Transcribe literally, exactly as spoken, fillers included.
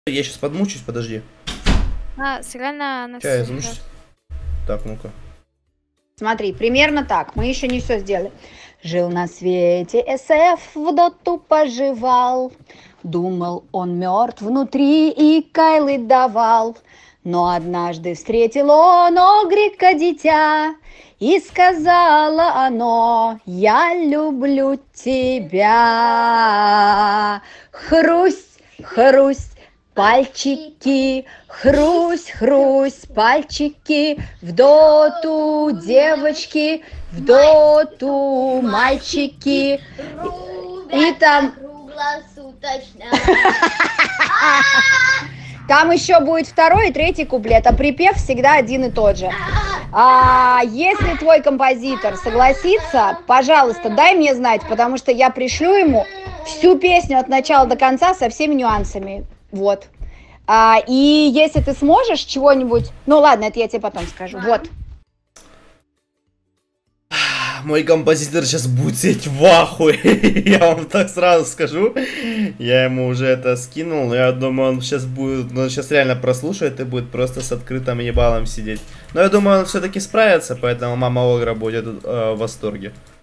Я сейчас подмучусь, подожди. А, сыграй на... на Сейчас я замучусь. Так, ну-ка. Смотри, примерно так. Мы еще не все сделали. Жил на свете СФ, в доту поживал. Думал, он мертв внутри и кайлы давал. Но однажды встретил он Огрика дитя, и сказала оно: я люблю тебя. Хрусть, хрусть, пальчики, хрусь, хрусь, пальчики, в доту девочки, в доту мальчики. И там... Там еще будет второй и третий куплет, а припев всегда один и тот же. А если твой композитор согласится, пожалуйста, дай мне знать, потому что я пришлю ему всю песню от начала до конца со всеми нюансами. Вот. А, и если ты сможешь чего-нибудь... Ну ладно, это я тебе потом скажу. Вот. Мой композитор сейчас будет сидеть в ахуе. Я вам так сразу скажу. Я ему уже это скинул, но я думаю, он сейчас будет... Он сейчас реально прослушает и будет просто с открытым ебалом сидеть. Но я думаю, он все-таки справится, поэтому мама Огра будет э, в восторге.